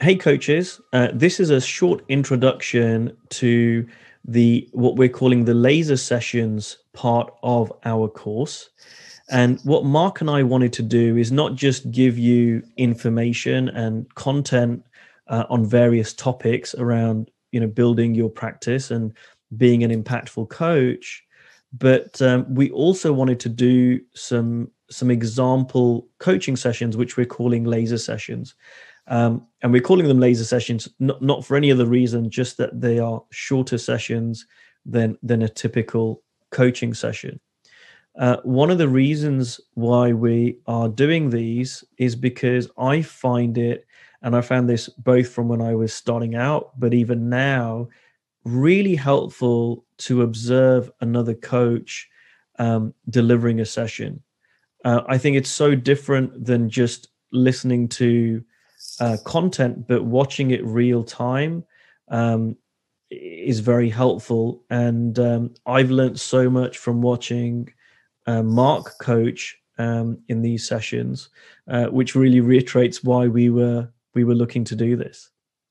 Hey coaches, this is a short introduction to the what we're calling the laser sessions part of our course. And what Mark and I wanted to do is not just give you information and content on various topics around, building your practice and being an impactful coach, but we also wanted to do some example coaching sessions, which we're calling laser sessions. And we're calling them laser sessions, not for any other reason, just that they are shorter sessions than a typical coaching session. One of the reasons why we are doing these is because I find it, and I found this both from when I was starting out, but even now, really helpful to observe another coach delivering a session. I think it's so different than just listening to content, but watching it real time um, is very helpful. And I've learned so much from watching Mark coach in these sessions, which really reiterates why we were looking to do this.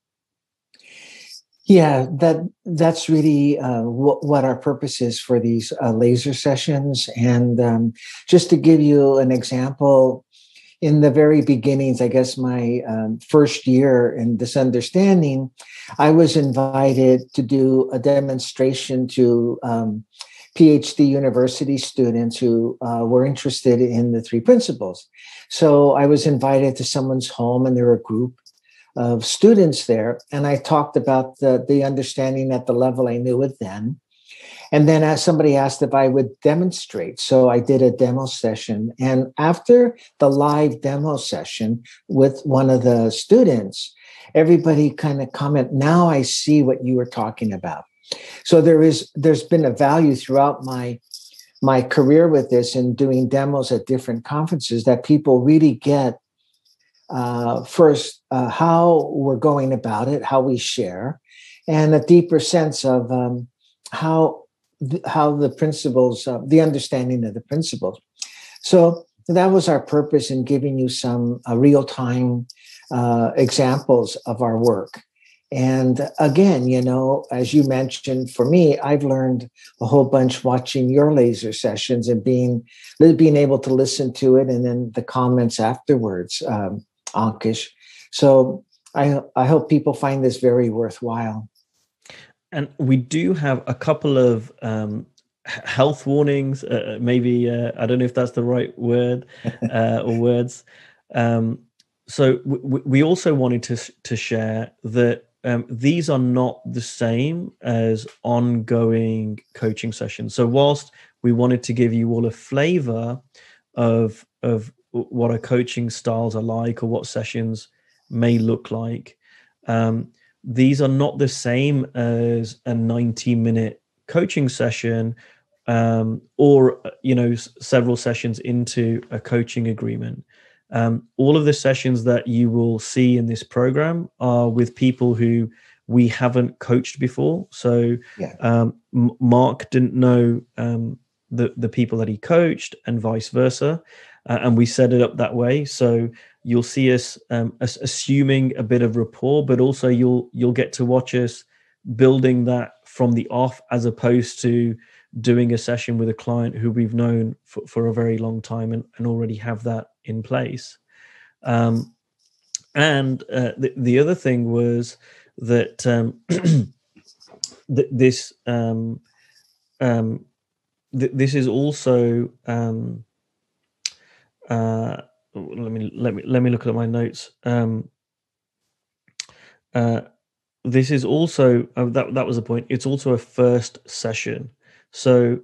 Yeah, that's really what our purpose is for these laser sessions. And just to give you an example, in the very beginnings, I guess my first year in this understanding, I was invited to do a demonstration to PhD university students who were interested in the three principles. So I was invited to someone's home, and there were a group of students there, and I talked about the understanding at the level I knew it then. And then somebody asked if I would demonstrate. So I did a demo session. And after the live demo session with one of the students, everybody kind of comment, now I see what you were talking about. So there's been a value throughout my career with this and doing demos at different conferences that people really get first how we're going about it, how we share, and a deeper sense of how the principles, the understanding of the principles. So that was our purpose in giving you some real-time examples of our work. And again, as you mentioned, for me, I've learned a whole bunch watching your laser sessions and being able to listen to it and then the comments afterwards, Ankush. So I hope people find this very worthwhile. And we do have a couple of health warnings. Maybe I don't know if that's the right word or words. So we also wanted to share that these are not the same as ongoing coaching sessions. So whilst we wanted to give you all a flavor of what our coaching styles are like or what sessions may look like, these are not the same as a 90-minute coaching session or several sessions into a coaching agreement. All of the sessions that you will see in this program are with people who we haven't coached before. So yeah. Mark didn't know the people that he coached and vice versa. And we set it up that way. So you'll see us assuming a bit of rapport, but also you'll get to watch us building that from the off, as opposed to doing a session with a client who we've known for a very long time and already have that in place. And the other thing was that this is also let me look at my notes. This is also that was the point. It's also a first session. So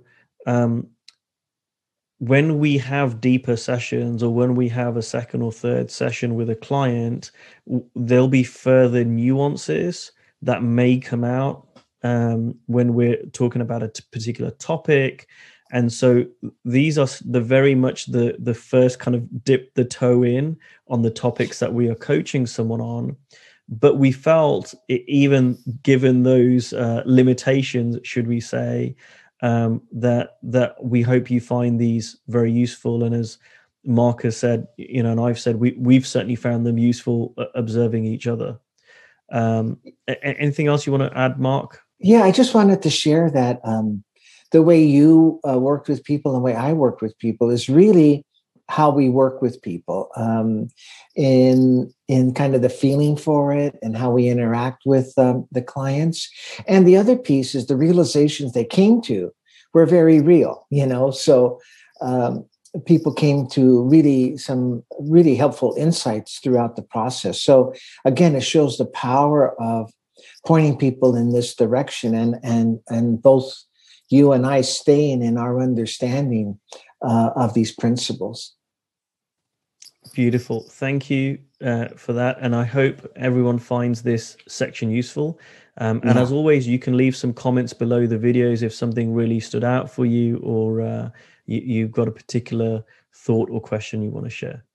when we have deeper sessions, or when we have a second or third session with a client, there'll be further nuances that may come out when we're talking about a particular topic. And so these are very much the first kind of dip the toe in on the topics that we are coaching someone on. But we felt, even given those limitations, should we say, that we hope you find these very useful. And as Mark has said, and I've said, we've certainly found them useful observing each other. Anything else you want to add, Mark? Yeah, I just wanted to share that the way you worked with people and the way I worked with people is really how we work with people, in kind of the feeling for it and how we interact with the clients. And the other piece is the realizations they came to were very real, So people came to some really helpful insights throughout the process. So again, it shows the power of pointing people in this direction, and both you and I staying in our understanding of these principles. Beautiful. Thank you for that. And I hope everyone finds this section useful. And as always, you can leave some comments below the videos if something really stood out for you, or you've got a particular thought or question you want to share.